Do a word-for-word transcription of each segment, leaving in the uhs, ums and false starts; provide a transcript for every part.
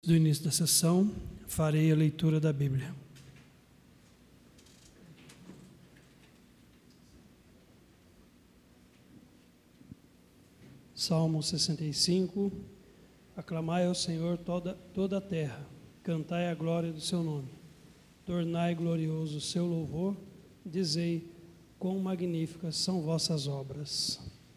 Do início da sessão, farei a leitura da Bíblia. Salmo sessenta e cinco. Aclamai ao Senhor toda, toda a terra, cantai a glória do seu nome, tornai glorioso o seu louvor, dizei quão magníficas são vossas obras.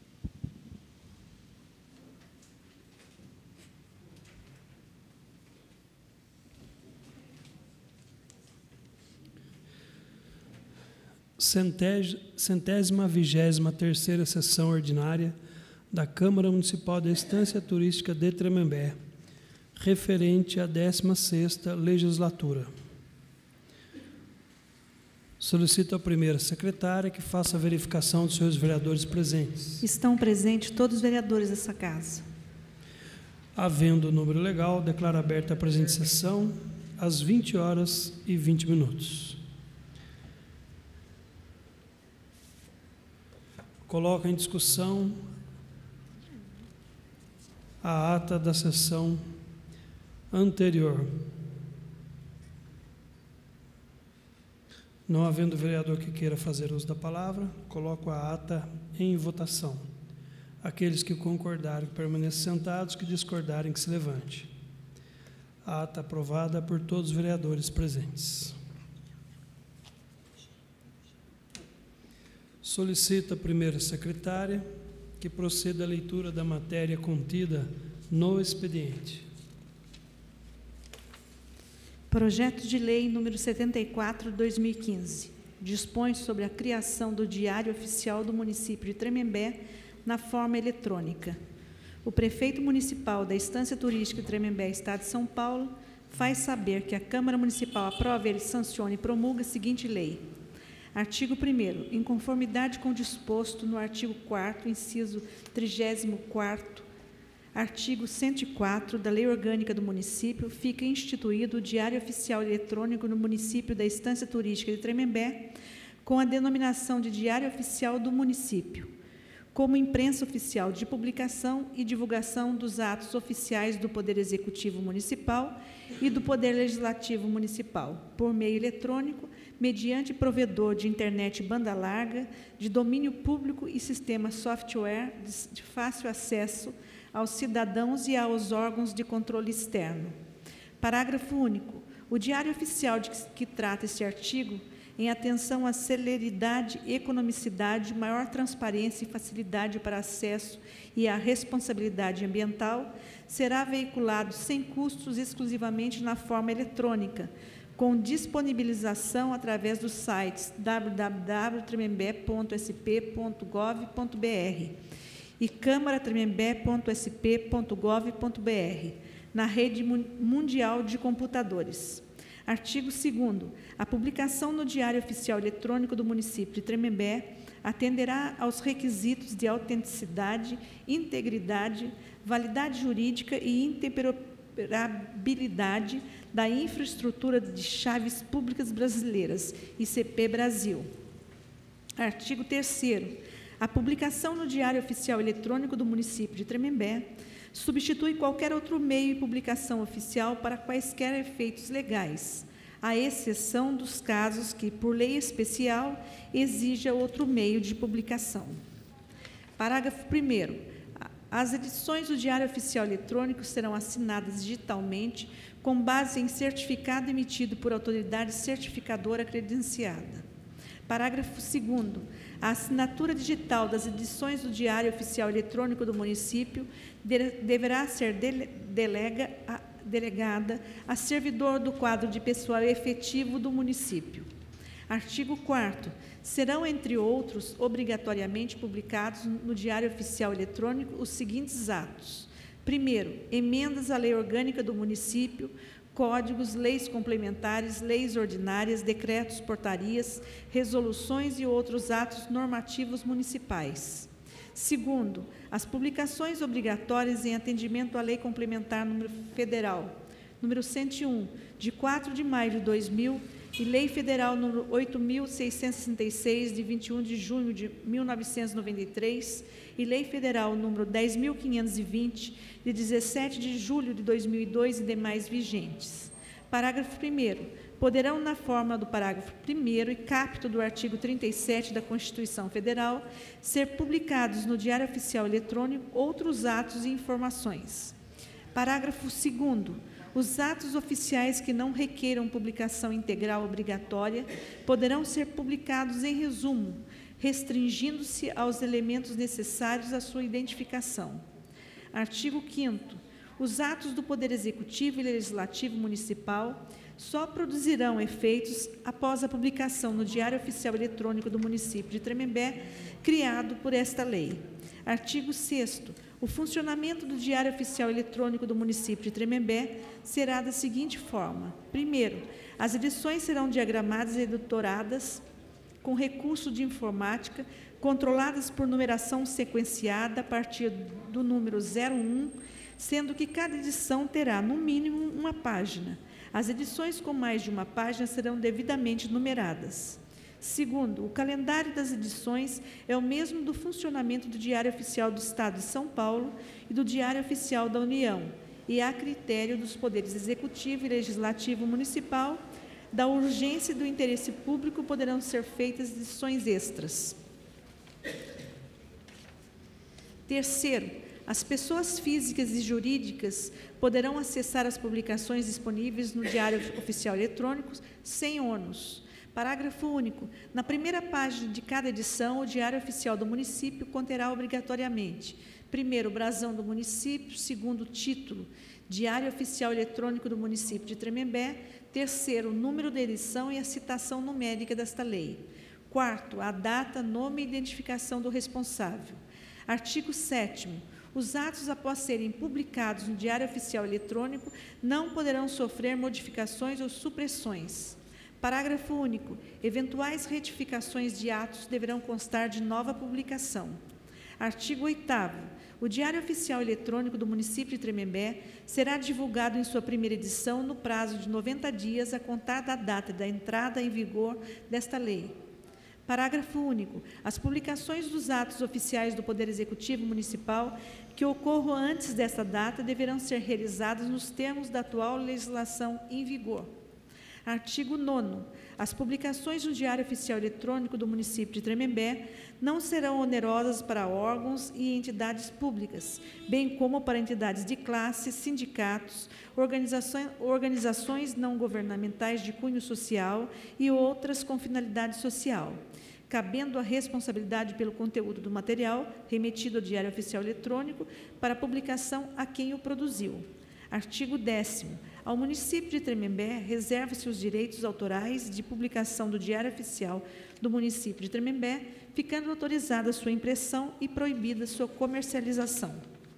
Centésima vigésima terceira sessão ordinária da Câmara Municipal da Estância Turística de Tremembé, referente à décima sexta legislatura. Solicito à primeira secretária que faça a verificação dos seus vereadores presentes. Estão presentes todos os vereadores dessa casa. Havendo o número legal, declaro aberta a presente sessão às vinte horas e vinte minutos. Coloco em discussão a ata da sessão anterior. Não havendo vereador que queira fazer uso da palavra, coloco a ata em votação. Aqueles que concordarem que permaneçam sentados, que discordarem que se levante. A ata aprovada por todos os vereadores presentes. Solicito à primeira secretária que proceda à leitura da matéria contida no expediente. Projeto de Lei número setenta e quatro de dois mil e quinze dispõe sobre a criação do Diário Oficial do Município de Tremembé na forma eletrônica. O prefeito municipal da Estância Turística de Tremembé, Estado de São Paulo, faz saber que a Câmara Municipal aprova, ele sancione e promulga a seguinte lei. Artigo primeiro. Em conformidade com o disposto no artigo quarto, inciso trigésimo quarto, artigo cento e quatro da Lei Orgânica do Município, fica instituído o Diário Oficial Eletrônico no município da Estância Turística de Tremembé, com a denominação de Diário Oficial do Município, como imprensa oficial de publicação e divulgação dos atos oficiais do Poder Executivo Municipal e do Poder Legislativo Municipal, por meio eletrônico, mediante provedor de internet banda larga, de domínio público e sistema software de fácil acesso aos cidadãos e aos órgãos de controle externo. Parágrafo único. O Diário Oficial de que trata este artigo, em atenção à celeridade, economicidade, maior transparência e facilidade para acesso e à responsabilidade ambiental, será veiculado sem custos exclusivamente na forma eletrônica, com disponibilização através dos sites w w w ponto tremembé ponto s p ponto gov ponto b r e câmara tremembé ponto s p ponto gov ponto b r, na rede mundial de computadores. Artigo segundo. A publicação no Diário Oficial Eletrônico do Município de Tremembé atenderá aos requisitos de autenticidade, integridade, validade jurídica e interoperabilidade da infraestrutura de chaves públicas brasileiras, I C P Brasil. Artigo terceiro. A publicação no Diário Oficial Eletrônico do Município de Tremembé substitui qualquer outro meio de publicação oficial para quaisquer efeitos legais, à exceção dos casos que, por lei especial, exija outro meio de publicação. Parágrafo primeiro. As edições do Diário Oficial Eletrônico serão assinadas digitalmente com base em certificado emitido por autoridade certificadora credenciada. Parágrafo segundo. A assinatura digital das edições do Diário Oficial Eletrônico do município de, deverá ser dele, delega, a, delegada a servidor do quadro de pessoal efetivo do município. Artigo quarto. Serão, entre outros, obrigatoriamente publicados no Diário Oficial Eletrônico os seguintes atos. Primeiro, emendas à lei orgânica do município, códigos, leis complementares, leis ordinárias, decretos, portarias, resoluções e outros atos normativos municipais. Segundo, as publicações obrigatórias em atendimento à Lei Complementar número Federal, número cento e um, de quatro de maio de dois mil, e Lei Federal número oito mil seiscentos e sessenta e seis, de vinte e um de junho de mil novecentos e noventa e três, e Lei Federal número dez mil quinhentos e vinte, de dezessete de julho de dois mil e dois e demais vigentes. Parágrafo primeiro. Poderão, na forma do parágrafo primeiro e caput do artigo trinta e sete da Constituição Federal, ser publicados no Diário Oficial Eletrônico outros atos e informações. Parágrafo segundo. Os atos oficiais que não requeiram publicação integral obrigatória poderão ser publicados em resumo, restringindo-se aos elementos necessários à sua identificação. Artigo quinto. Os atos do Poder Executivo e Legislativo Municipal só produzirão efeitos após a publicação no Diário Oficial Eletrônico do município de Tremembé, criado por esta lei. Artigo sexto. O funcionamento do Diário Oficial Eletrônico do município de Tremembé será da seguinte forma. Primeiro, as edições serão diagramadas e editoradas com recurso de informática, controladas por numeração sequenciada a partir do número zero um, sendo que cada edição terá, no mínimo, uma página. As edições com mais de uma página serão devidamente numeradas. Segundo, o calendário das edições é o mesmo do funcionamento do Diário Oficial do Estado de São Paulo e do Diário Oficial da União, e a critério dos poderes executivo e legislativo municipal, da urgência e do interesse público, poderão ser feitas edições extras. Terceiro, as pessoas físicas e jurídicas poderão acessar as publicações disponíveis no Diário Oficial Eletrônico sem ônus. Parágrafo único. Na primeira página de cada edição, o Diário Oficial do município conterá obrigatoriamente: primeiro, o brasão do município; segundo, o título, Diário Oficial Eletrônico do município de Tremembé; terceiro, o número da edição e a citação numérica desta lei; quarto, a data, nome e identificação do responsável. Artigo sétimo. Os atos, após serem publicados no Diário Oficial Eletrônico, não poderão sofrer modificações ou supressões. Parágrafo único. Eventuais retificações de atos deverão constar de nova publicação. Artigo oitavo. O Diário Oficial Eletrônico do município de Tremembé será divulgado em sua primeira edição no prazo de noventa dias a contar da data da entrada em vigor desta lei. Parágrafo único. As publicações dos atos oficiais do Poder Executivo Municipal que ocorram antes desta data deverão ser realizadas nos termos da atual legislação em vigor. Artigo nono. As publicações no Diário Oficial Eletrônico do município de Tremembé não serão onerosas para órgãos e entidades públicas, bem como para entidades de classe, sindicatos, organizações, organizações não governamentais de cunho social e outras com finalidade social, cabendo a responsabilidade pelo conteúdo do material remetido ao Diário Oficial Eletrônico para publicação a quem o produziu. Artigo décimo. Ao município de Tremembé reserva-se os direitos autorais de publicação do Diário Oficial do município de Tremembé, ficando autorizada sua impressão e proibida sua comercialização.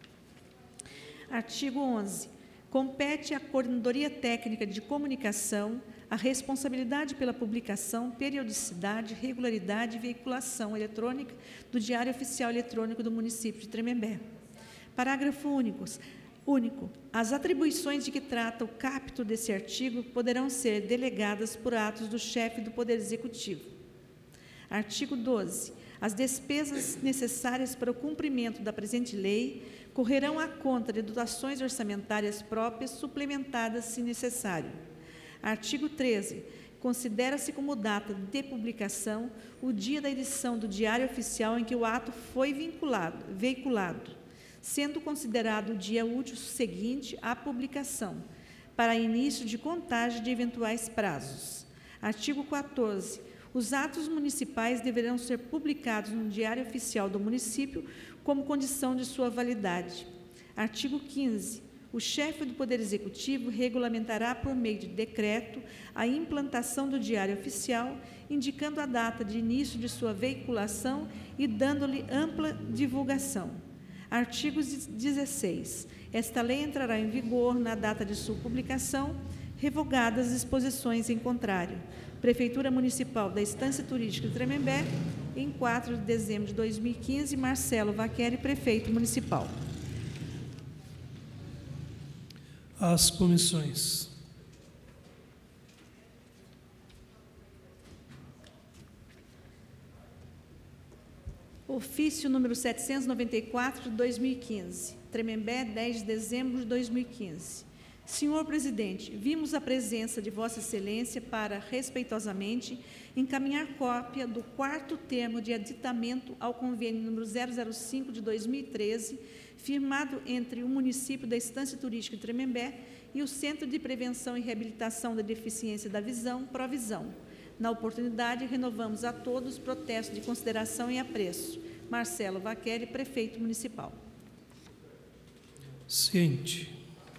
Artigo onze. Compete à Coordenadoria Técnica de Comunicação a responsabilidade pela publicação, periodicidade, regularidade e veiculação eletrônica do Diário Oficial Eletrônico do município de Tremembé. Parágrafo único. Único. As atribuições de que trata o caput desse artigo poderão ser delegadas por atos do chefe do Poder Executivo. Artigo doze. As despesas necessárias para o cumprimento da presente lei correrão à conta de dotações orçamentárias próprias suplementadas, se necessário. Artigo treze. Considera-se como data de publicação o dia da edição do Diário Oficial em que o ato foi vinculado, veiculado, sendo considerado o dia útil seguinte à publicação, para início de contagem de eventuais prazos. Artigo quatorze. Os atos municipais deverão ser publicados no Diário Oficial do município como condição de sua validade. Artigo quinze. O chefe do Poder Executivo regulamentará por meio de decreto a implantação do Diário Oficial, indicando a data de início de sua veiculação e dando-lhe ampla divulgação. Artigo dezesseis. Esta lei entrará em vigor na data de sua publicação, revogadas as disposições em contrário. Prefeitura Municipal da Estância Turística de Tremembé, em quatro de dezembro de dois mil e quinze, Marcelo Vaqueri, Prefeito Municipal. As comissões. Ofício número setecentos e noventa e quatro, de dois mil e quinze. Tremembé, dez de dezembro de dois mil e quinze. Senhor Presidente, vimos a presença de Vossa Excelência para, respeitosamente, encaminhar cópia do quarto termo de aditamento ao convênio número zero zero cinco de dois mil e treze, firmado entre o município da Estância Turística de Tremembé e o Centro de Prevenção e Reabilitação da Deficiência da Visão, Provisão. Na oportunidade, renovamos a todos protesto de consideração e apreço. Marcelo Vaqueri, Prefeito Municipal. Ciente.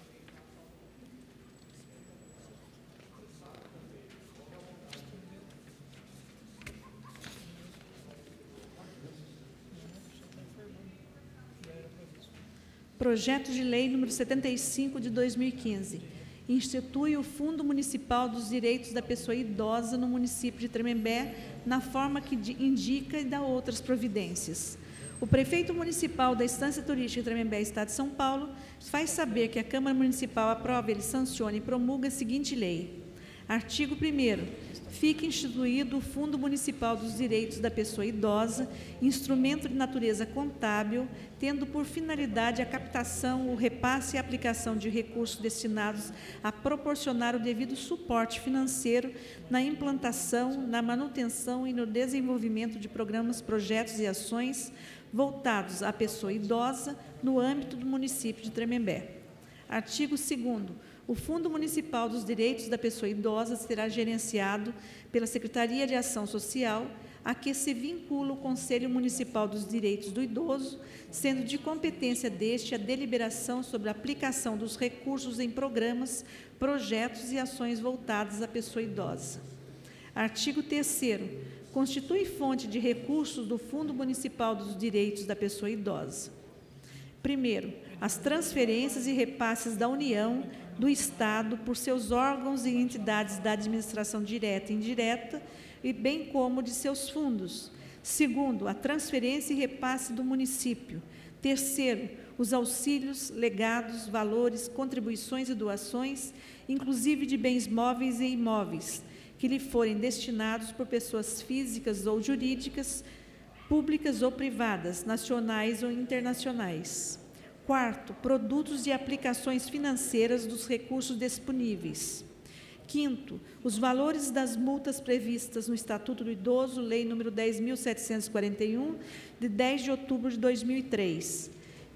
Projeto de Lei número setenta e cinco, de dois mil e quinze. Institui o Fundo Municipal dos Direitos da Pessoa Idosa no município de Tremembé, na forma que indica e dá outras providências. O prefeito municipal da Estância Turística de Tremembé, Estado de São Paulo, faz saber que a Câmara Municipal aprova, ele sanciona e promulga a seguinte lei. Artigo primeiro. Fica instituído o Fundo Municipal dos Direitos da Pessoa Idosa, instrumento de natureza contábil, tendo por finalidade a captação, o repasse e a aplicação de recursos destinados a proporcionar o devido suporte financeiro na implantação, na manutenção e no desenvolvimento de programas, projetos e ações voltados à pessoa idosa no âmbito do município de Tremembé. Artigo segundo. O Fundo Municipal dos Direitos da Pessoa Idosa será gerenciado pela Secretaria de Ação Social, a que se vincula o Conselho Municipal dos Direitos do Idoso, sendo de competência deste a deliberação sobre a aplicação dos recursos em programas, projetos e ações voltadas à pessoa idosa. Artigo terceiro. Constitui fonte de recursos do Fundo Municipal dos Direitos da Pessoa Idosa. Primeiro, as transferências e repasses da União, do Estado, por seus órgãos e entidades da administração direta e indireta, e bem como de seus fundos. Segundo, a transferência e repasse do município. Terceiro, os auxílios, legados, valores, contribuições e doações, inclusive de bens móveis e imóveis, que lhe forem destinados por pessoas físicas ou jurídicas, públicas ou privadas, nacionais ou internacionais. Quarto, produtos e aplicações financeiras dos recursos disponíveis. Quinto, os valores das multas previstas no Estatuto do Idoso, Lei número dez mil setecentos e quarenta e um, de dez de outubro de dois mil e três.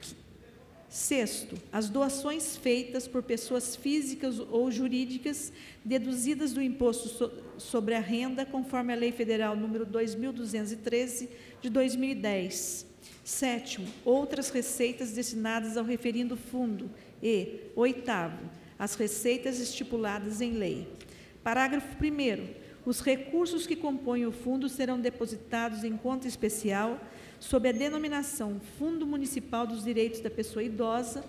Sexto, as doações feitas por pessoas físicas ou jurídicas deduzidas do Imposto so- sobre a Renda, conforme a Lei Federal número dois mil duzentos e treze, de dois mil e dez. Sétimo, outras receitas destinadas ao referido fundo. E, oitavo, as receitas estipuladas em lei. Parágrafo primeiro. Os recursos que compõem o fundo serão depositados em conta especial sob a denominação Fundo Municipal dos Direitos da Pessoa Idosa,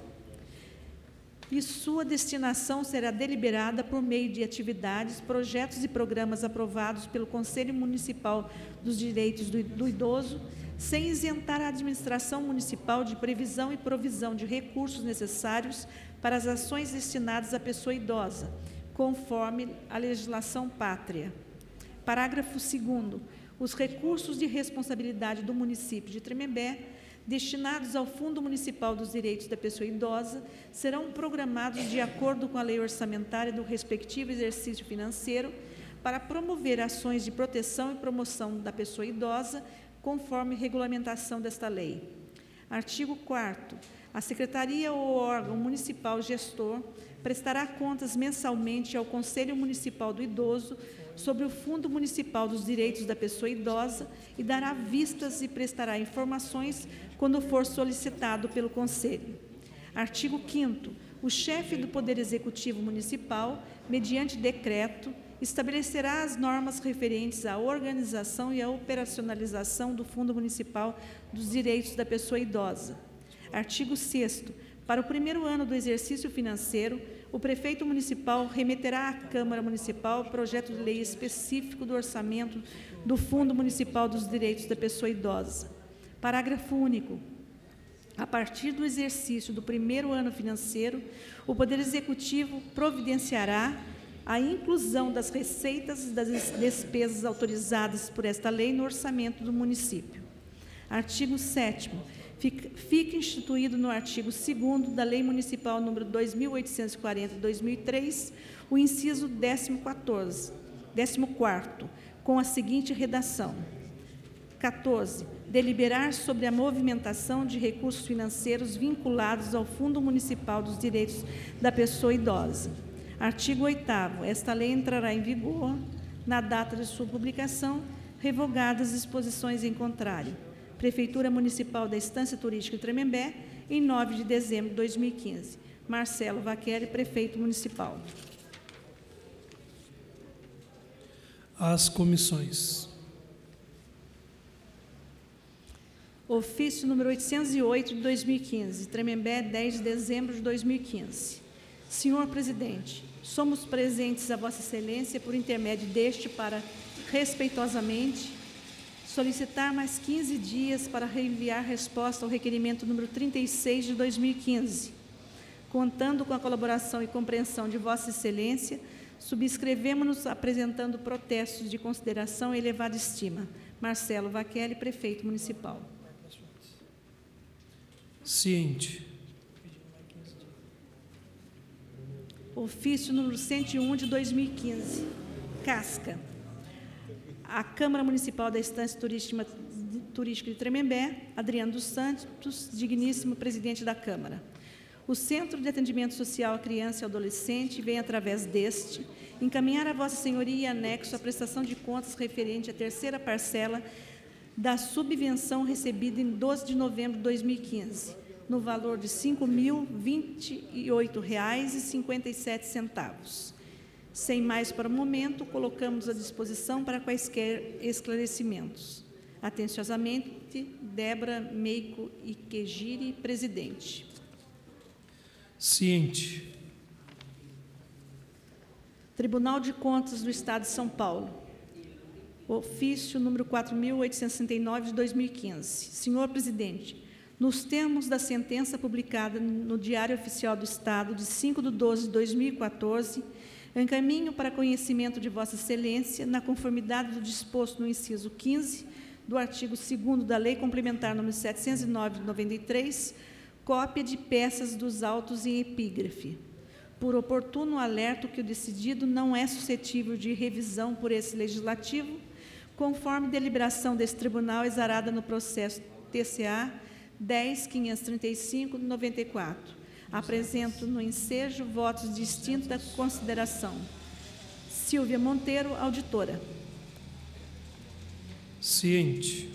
e sua destinação será deliberada por meio de atividades, projetos e programas aprovados pelo Conselho Municipal dos Direitos do, do Idoso, sem isentar a administração municipal de previsão e provisão de recursos necessários para as ações destinadas à pessoa idosa, conforme a legislação pátria. Parágrafo segundo. Os recursos de responsabilidade do município de Tremembé, destinados ao Fundo Municipal dos Direitos da Pessoa Idosa, serão programados de acordo com a lei orçamentária do respectivo exercício financeiro para promover ações de proteção e promoção da pessoa idosa, conforme regulamentação desta lei. Artigo quarto. A Secretaria ou órgão municipal gestor prestará contas mensalmente ao Conselho Municipal do Idoso sobre o Fundo Municipal dos Direitos da Pessoa Idosa e dará vistas e prestará informações quando for solicitado pelo Conselho. Artigo quinto. O chefe do Poder Executivo Municipal, mediante decreto, estabelecerá as normas referentes à organização e à operacionalização do Fundo Municipal dos Direitos da Pessoa Idosa. Artigo sexto. Para o primeiro ano do exercício financeiro, o prefeito municipal remeterá à Câmara Municipal projeto de lei específico do orçamento do Fundo Municipal dos Direitos da Pessoa Idosa. Parágrafo único. A partir do exercício do primeiro ano financeiro, o Poder Executivo providenciará a inclusão das receitas e das despesas autorizadas por esta lei no orçamento do município. Artigo sétimo. Fica, fica instituído no artigo segundo da Lei Municipal número dois mil oitocentos e quarenta, de dois mil e três, o inciso décimo quarto, com a seguinte redação. quatorze. Deliberar sobre a movimentação de recursos financeiros vinculados ao Fundo Municipal dos Direitos da Pessoa Idosa. Artigo oitavo. Esta lei entrará em vigor na data de sua publicação, revogadas as disposições em contrário. Prefeitura Municipal da Estância Turística de Tremembé, em nove de dezembro de dois mil e quinze. Marcelo Vaqueri, Prefeito Municipal. As comissões. Ofício número oitocentos e oito, de dois mil e quinze. Tremembé, dez de dezembro de dois mil e quinze. Senhor Presidente, somos presentes a Vossa Excelência por intermédio deste para, respeitosamente, solicitar mais quinze dias para reenviar resposta ao requerimento número trinta e seis de dois mil e quinze. Contando com a colaboração e compreensão de Vossa Excelência, subscrevemos-nos apresentando protestos de consideração e elevada estima. Marcelo Vaqueri, Prefeito Municipal. Ciente. Ofício número cento e um, de dois mil e quinze. Casca. A Câmara Municipal da Estância Turística, Turística de Tremembé, Adriano dos Santos, digníssimo presidente da Câmara. O Centro de Atendimento Social à Criança e Adolescente vem, através deste, encaminhar a Vossa Senhoria anexo a prestação de contas referente à terceira parcela da subvenção recebida em doze de novembro de dois mil e quinze, no valor de cinco mil vinte e oito reais e cinquenta e sete centavos. Sem mais para o momento, colocamos à disposição para quaisquer esclarecimentos. Atenciosamente, Débora Meico Iquegiri, Presidente. Ciente. Tribunal de Contas do Estado de São Paulo. Ofício número quatro mil oitocentos e sessenta e nove, de dois mil e quinze. Senhor Presidente, nos termos da sentença publicada no Diário Oficial do Estado de cinco de doze de dois mil e quatorze, encaminho para conhecimento de Vossa Excelência, na conformidade do disposto no inciso quinze do artigo segundo da Lei Complementar número setecentos e nove de noventa e três, cópia de peças dos autos em epígrafe. Por oportuno alerto que o decidido não é suscetível de revisão por esse Legislativo, conforme deliberação desse Tribunal exarada no processo T C A dez mil quinhentos e trinta e cinco, de noventa e quatro. Apresento no ensejo votos de extinta consideração. Silvia Monteiro, auditora. Ciente.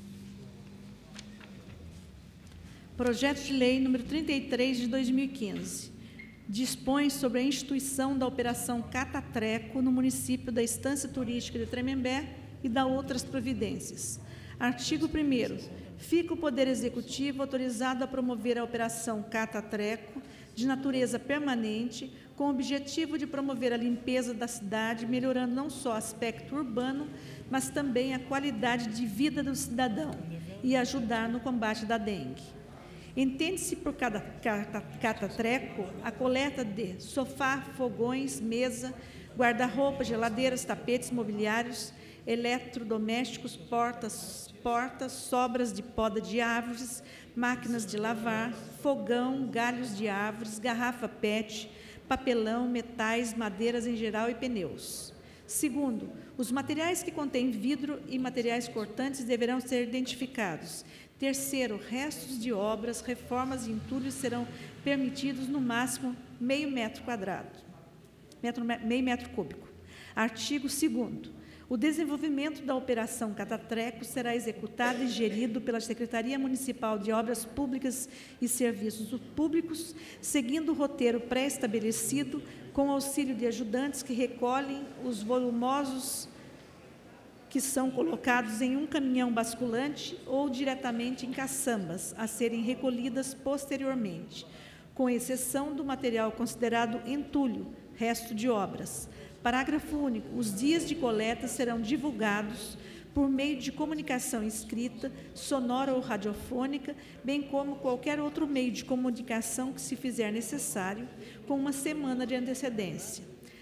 Projeto de Lei número trinta e três, de dois mil e quinze. Dispõe sobre a instituição da Operação Catatreco no município da Estância Turística de Tremembé e da outras providências. Artigo primeiro. Fica o Poder Executivo autorizado a promover a Operação Catatreco, de natureza permanente, com o objetivo de promover a limpeza da cidade, melhorando não só o aspecto urbano, mas também a qualidade de vida do cidadão e ajudar no combate da dengue. Entende-se por cada catatreco a coleta de sofá, fogões, mesa, guarda-roupa, geladeiras, tapetes mobiliários, eletrodomésticos, portas, portas, sobras de poda de árvores, máquinas de lavar, fogão, galhos de árvores, garrafa P E T, papelão, metais, madeiras em geral e pneus. Segundo, os materiais que contêm vidro e materiais cortantes deverão ser identificados. Terceiro, restos de obras, reformas e entulhos serão permitidos no máximo meio metro quadrado, metro, meio metro cúbico. Artigo segundo. O desenvolvimento da Operação Catatreco será executado e gerido pela Secretaria Municipal de Obras Públicas e Serviços Públicos, seguindo o roteiro pré-estabelecido, com auxílio de ajudantes que recolhem os volumosos que são colocados em um caminhão basculante ou diretamente em caçambas, a serem recolhidas posteriormente, com exceção do material considerado entulho, resto de obras. Parágrafo único. Os dias de coleta serão divulgados por meio de comunicação escrita, sonora ou radiofônica, bem como qualquer outro meio de comunicação que se fizer necessário, com uma semana de antecedência.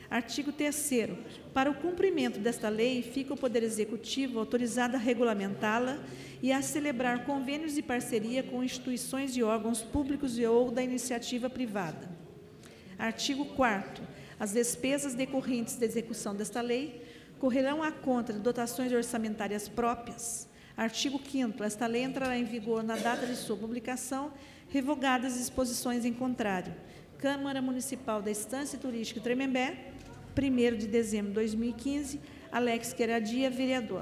Artigo terceiro. Para o cumprimento desta lei, fica o Poder Executivo autorizado a regulamentá-la e a celebrar convênios de parceria com instituições e órgãos públicos e ou da iniciativa privada. Artigo quarto. As despesas decorrentes da execução desta lei correrão à conta de dotações orçamentárias próprias. Artigo quinto. Esta lei entrará em vigor na data de sua publicação, revogadas as disposições em contrário. Câmara Municipal da Estância Turística Tremembé, primeiro de dezembro de dois mil e quinze, Alex Queradia, vereador.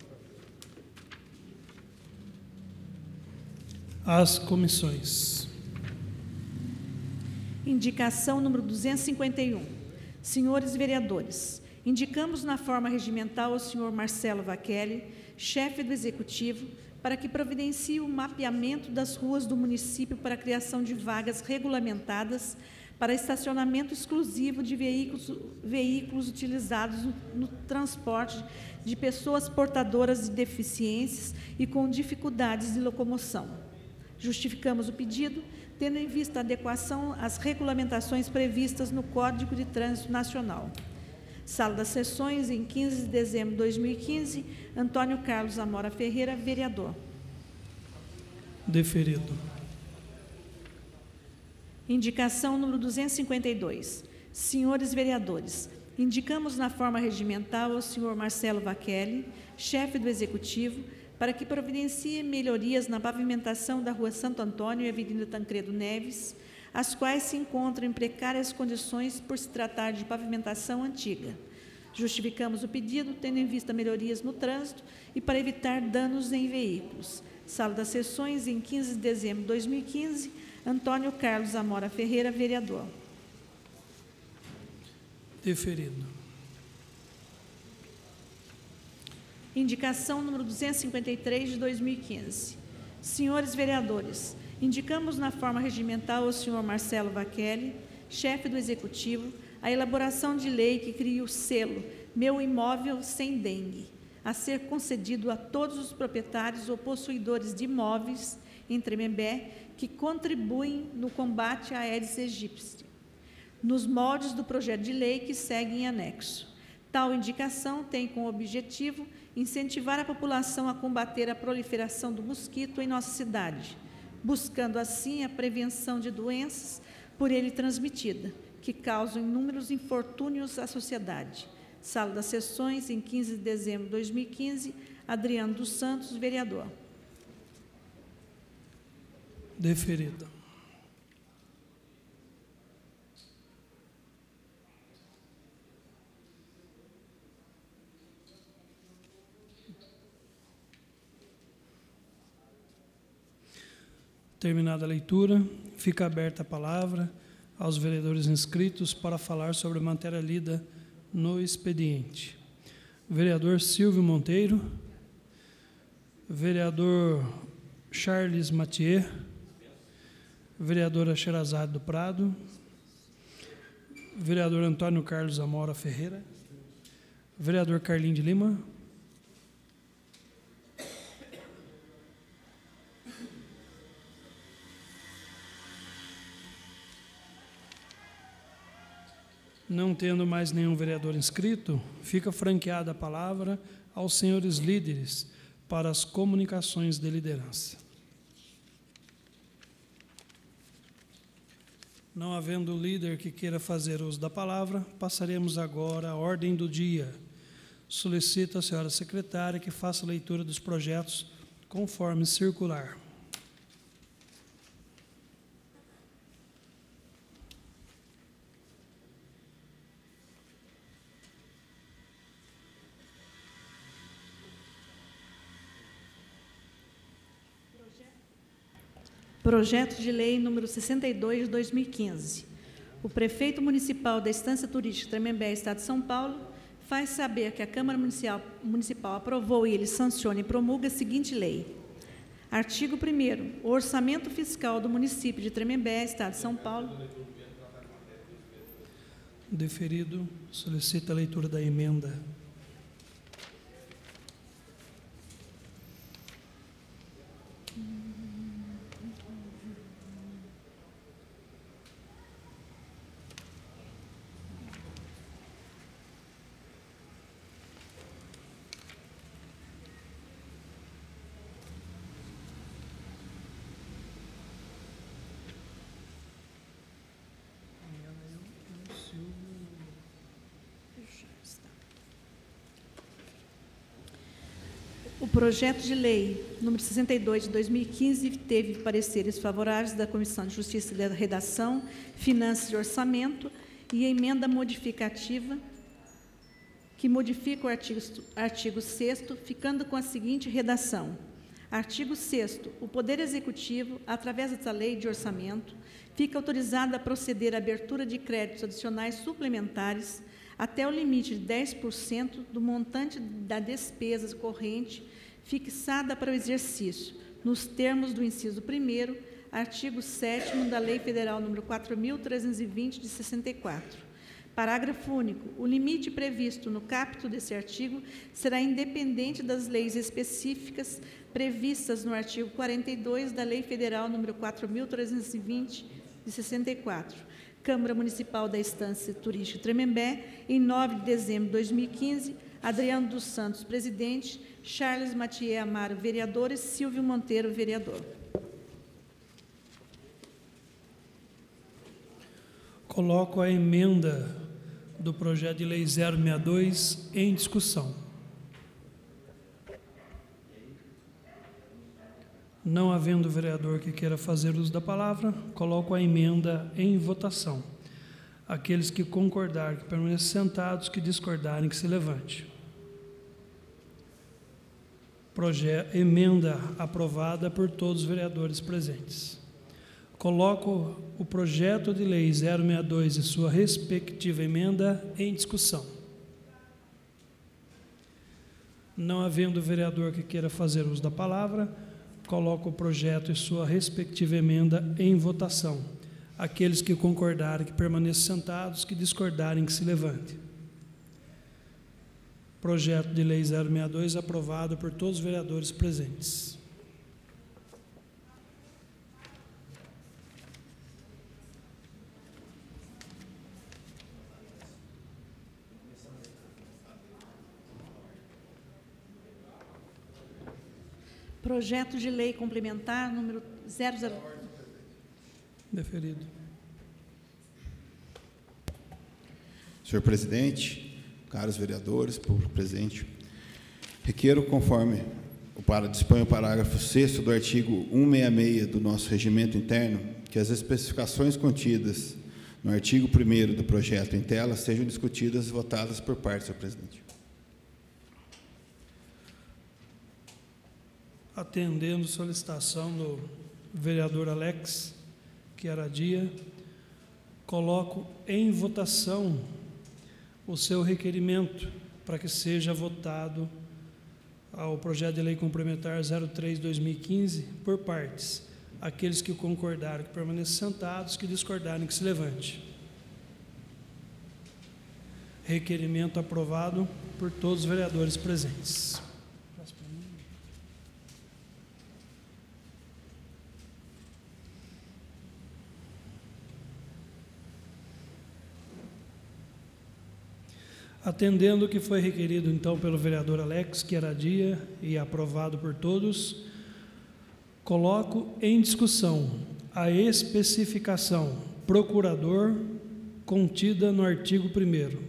As comissões. Indicação número duzentos e cinquenta e um. Senhores vereadores, indicamos na forma regimental ao senhor Marcelo Vachelli, chefe do Executivo, para que providencie o mapeamento das ruas do município para a criação de vagas regulamentadas para estacionamento exclusivo de veículos, veículos utilizados no, no transporte de pessoas portadoras de deficiências e com dificuldades de locomoção. Justificamos o pedido, tendo em vista a adequação às regulamentações previstas no Código de Trânsito Nacional. Sala das Sessões, em quinze de dezembro de dois mil e quinze, Antônio Carlos Amora Ferreira, vereador. Deferido. Indicação número duzentos e cinquenta e dois. Senhores vereadores, indicamos na forma regimental ao senhor Marcelo Vachelli, chefe do Executivo, para que providencie melhorias na pavimentação da Rua Santo Antônio e Avenida Tancredo Neves, as quais se encontram em precárias condições por se tratar de pavimentação antiga. Justificamos o pedido, tendo em vista melhorias no trânsito e para evitar danos em veículos. Sala das Sessões, em quinze de dezembro de dois mil e quinze, Antônio Carlos Amora Ferreira, vereador. Deferido. Indicação número duzentos e cinquenta e três de dois mil e quinze. Senhores vereadores, indicamos na forma regimental ao senhor Marcelo Vachelli, chefe do Executivo, a elaboração de lei que cria o selo Meu Imóvel Sem Dengue, a ser concedido a todos os proprietários ou possuidores de imóveis em Tremembé que contribuem no combate à Aedes aegypti, nos moldes do projeto de lei que segue em anexo. Tal indicação tem como objetivo incentivar a população a combater a proliferação do mosquito em nossa cidade, buscando assim a prevenção de doenças por ele transmitida, que causam inúmeros infortúnios à sociedade. Sala das Sessões, em quinze de dezembro de dois mil e quinze, Adriano dos Santos, vereador. Deferido. Terminada a leitura, fica aberta a palavra aos vereadores inscritos para falar sobre a matéria lida no expediente. Vereador Silvio Monteiro, vereador Charles Mathieu, vereadora Sherazade do Prado, vereador Antônio Carlos Amora Ferreira, vereador Carlinho de Lima, não tendo mais nenhum vereador inscrito, fica franqueada a palavra aos senhores líderes para as comunicações de liderança. Não havendo líder que queira fazer uso da palavra, passaremos agora à ordem do dia. Solicito à senhora secretária que faça a leitura dos projetos conforme circular. Projeto de Lei número sessenta e dois de dois mil e quinze. O prefeito municipal da Estância Turística Tremembé, Estado de São Paulo, faz saber que a Câmara Municipal, Municipal aprovou e ele sanciona e promulga a seguinte lei. Artigo primeiro. O orçamento fiscal do município de Tremembé, Estado de São Paulo. Deferido. Solicita a leitura da emenda. O projeto de lei número sessenta e dois de dois mil e quinze teve pareceres favoráveis da Comissão de Justiça e Redação, Finanças e Orçamento e emenda modificativa que modifica o artigo, artigo sexto, ficando com a seguinte redação. Artigo sexto. O Poder Executivo, através desta lei de orçamento, fica autorizado a proceder à abertura de créditos adicionais suplementares até o limite de dez por cento do montante da despesa corrente fixada para o exercício, nos termos do inciso primeiro, artigo sétimo da Lei Federal número quatro mil trezentos e vinte, de sessenta e quatro. Parágrafo único. O limite previsto no caput desse artigo será independente das leis específicas previstas no artigo quarenta e dois da Lei Federal número quatro mil trezentos e vinte, de sessenta e quatro. Câmara Municipal da Estância Turística Tremembé, em nove de dezembro de dois mil e quinze, Adriano dos Santos, presidente, Charles Mathieu Amaro, vereador, e Silvio Monteiro, vereador. Coloco a emenda do projeto de lei zero sessenta e dois em discussão. Não havendo vereador que queira fazer uso da palavra, coloco a emenda em votação. Aqueles que concordarem que permaneçam sentados, que discordarem que se levante. Projeto, emenda aprovada por todos os vereadores presentes. Coloco o projeto de lei zero sessenta e dois e sua respectiva emenda em discussão. Não havendo vereador que queira fazer uso da palavra, coloco o projeto e sua respectiva emenda em votação. Aqueles que concordarem que permaneçam sentados, que discordarem que se levante. Projeto de lei zero sessenta e dois aprovado por todos os vereadores presentes. Projeto de lei complementar número zero zero... Deferido. Senhor presidente, caros vereadores, público presente, requeiro, conforme o para dispõe o parágrafo sexto do artigo cento e sessenta e seis do nosso regimento interno, que as especificações contidas no artigo primeiro do projeto em tela sejam discutidas e votadas por parte, senhor presidente. Atendendo solicitação do vereador Alex Chiaradia, coloco em votação o seu requerimento para que seja votado ao projeto de lei complementar zero três barra dois mil e quinze por partes. Aqueles que concordarem que permaneçam sentados, que discordarem que se levante. Requerimento aprovado por todos os vereadores presentes. Atendendo o que foi requerido, então, pelo vereador Alex Chiaradia e aprovado por todos, coloco em discussão a especificação procurador contida no artigo primeiro.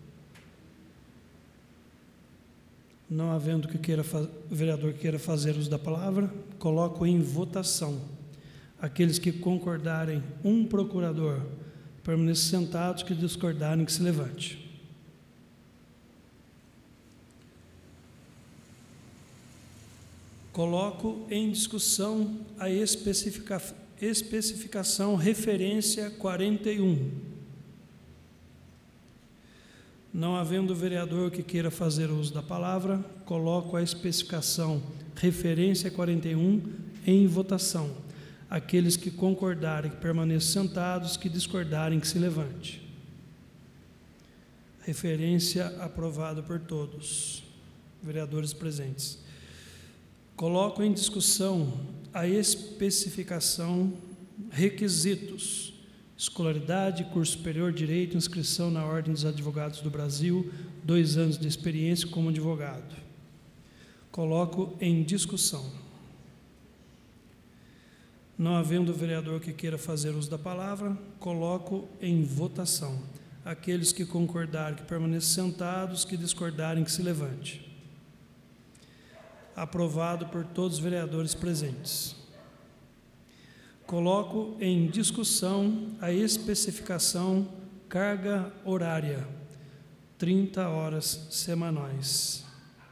Não havendo que queira, o vereador que queira fazer uso da palavra, coloco em votação. Aqueles que concordarem um procurador, permaneçam sentados, que discordarem que se levante. Coloco em discussão a especifica, especificação referência quarenta e um. Não havendo vereador que queira fazer uso da palavra, coloco a especificação referência quarenta e um em votação. Aqueles que concordarem que permaneçam sentados, que discordarem que se levante. Referência aprovada por todos, vereadores presentes. Coloco em discussão a especificação requisitos, escolaridade, curso superior, direito, inscrição na Ordem dos Advogados do Brasil, dois anos de experiência como advogado. Coloco em discussão. Não havendo vereador que queira fazer uso da palavra, coloco em votação. Aqueles que concordarem que permaneçam sentados, que discordarem que se levante. Aprovado por todos os vereadores presentes. Coloco em discussão a especificação carga horária, trinta horas semanais.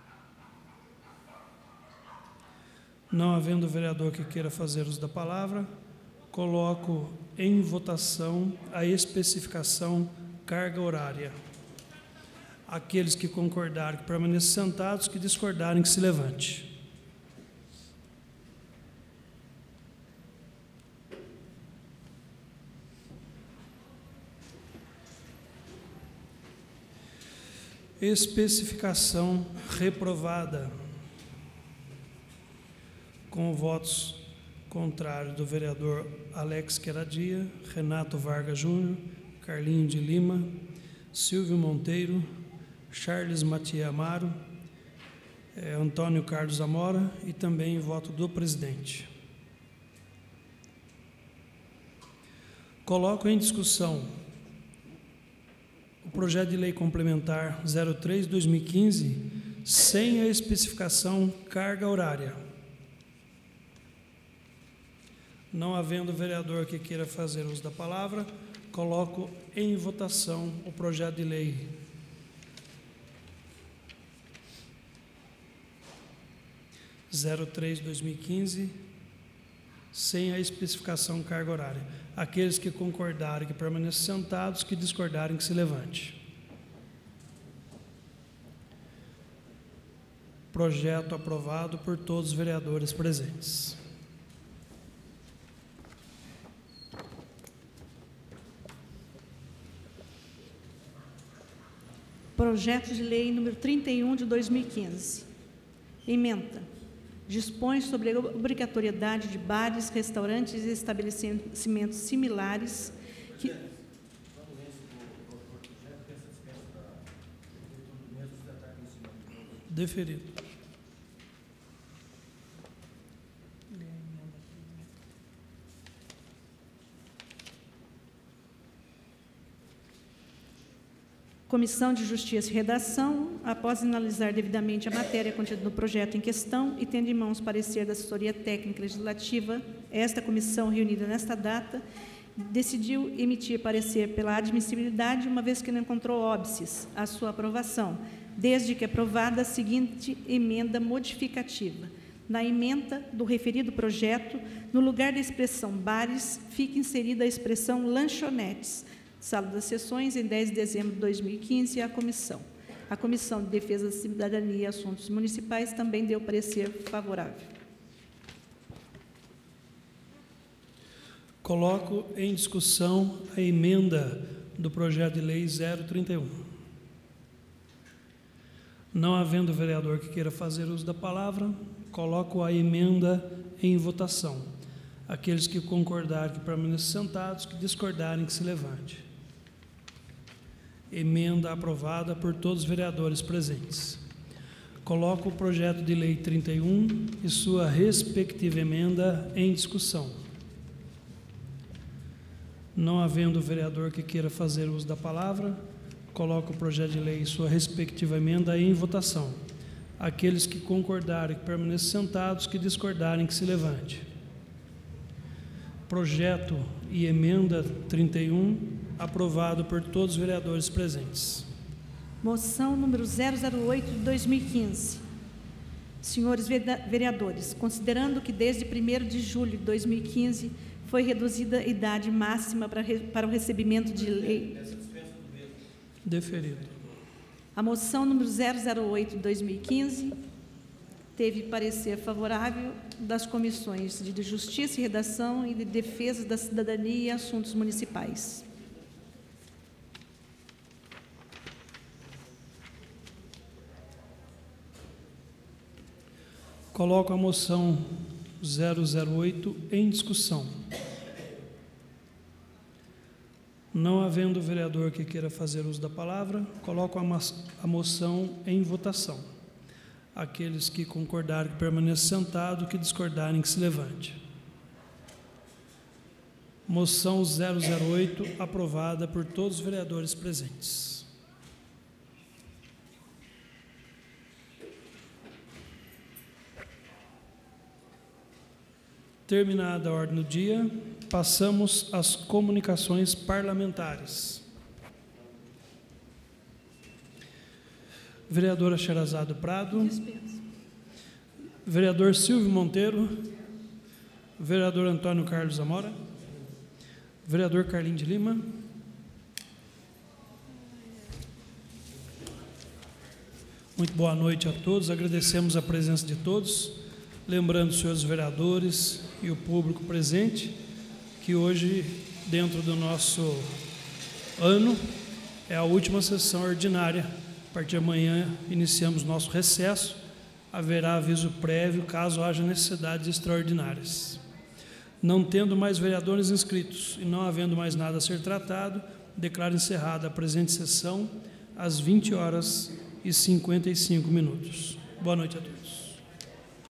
Não havendo vereador que queira fazer uso da palavra, coloco em votação a especificação carga horária. Aqueles que concordarem que permaneçam sentados, que discordarem que se levante. Especificação reprovada. Com votos contrários do vereador Alex Queradia, Renato Vargas Júnior, Carlinho de Lima, Silvio Monteiro, Charles Matia Amaro, eh, Antônio Carlos Amora e também voto do presidente. Coloco em discussão o projeto de lei complementar zero três barra dois mil e quinze sem a especificação carga horária. Não havendo vereador que queira fazer uso da palavra, coloco em votação o projeto de lei. zero três barra dois mil e quinze, sem a especificação carga horária. Aqueles que concordarem que permaneçam sentados, que discordarem que se levante. Projeto aprovado por todos os vereadores presentes. Projeto de lei número trinta e um de dois mil e quinze. Ementa. Dispõe sobre a obrigatoriedade de bares, restaurantes e estabelecimentos similares que... Deferido. Comissão de Justiça e Redação, após analisar devidamente a matéria contida no projeto em questão e tendo em mãos parecer da assessoria técnica legislativa, esta comissão, reunida nesta data, decidiu emitir parecer pela admissibilidade, uma vez que não encontrou óbices à sua aprovação, desde que aprovada a seguinte emenda modificativa. Na emenda do referido projeto, no lugar da expressão bares, fica inserida a expressão lanchonetes. Sala das Sessões, em dez de dezembro de dois mil e quinze, a comissão. A Comissão de Defesa da Cidadania e Assuntos Municipais também deu parecer favorável. Coloco em discussão a emenda do projeto de lei zero trinta e um. Não havendo vereador que queira fazer uso da palavra, coloco a emenda em votação. Aqueles que concordarem que permaneçam sentados, que discordarem que se levante. Emenda aprovada por todos os vereadores presentes. Coloco o projeto de lei trinta e um e sua respectiva emenda em discussão. Não havendo vereador que queira fazer uso da palavra, coloco o projeto de lei e sua respectiva emenda em votação. Aqueles que concordarem que permaneçam sentados, que discordarem que se levante. Projeto e emenda trinta e um, aprovado por todos os vereadores presentes. Moção número zero zero oito de dois mil e quinze. Senhores vereadores, considerando que desde primeiro de julho de dois mil e quinze foi reduzida a idade máxima para, para o recebimento de lei... Deferido. A moção número zero zero oito de dois mil e quinze teve parecer favorável das comissões de Justiça e Redação e de Defesa da Cidadania e Assuntos Municipais. Coloco a moção zero zero oito em discussão. Não havendo vereador que queira fazer uso da palavra, coloco a, a moção em votação. Aqueles que concordarem que permaneçam sentados, que discordarem que se levante. Moção zero zero oito aprovada por todos os vereadores presentes. Terminada a ordem do dia, passamos às comunicações parlamentares. Vereadora Sherazade Prado. Dispensa. Vereador Silvio Monteiro. Vereador Antônio Carlos Amora. Vereador Carlinho de Lima. Muito boa noite a todos, agradecemos a presença de todos, lembrando os senhores vereadores e o público presente, que hoje, dentro do nosso ano, é a última sessão ordinária. A partir de amanhã iniciamos nosso recesso, haverá aviso prévio caso haja necessidades extraordinárias. Não tendo mais vereadores inscritos e não havendo mais nada a ser tratado, declaro encerrada a presente sessão às vinte horas e cinquenta e cinco minutos. Boa noite a todos.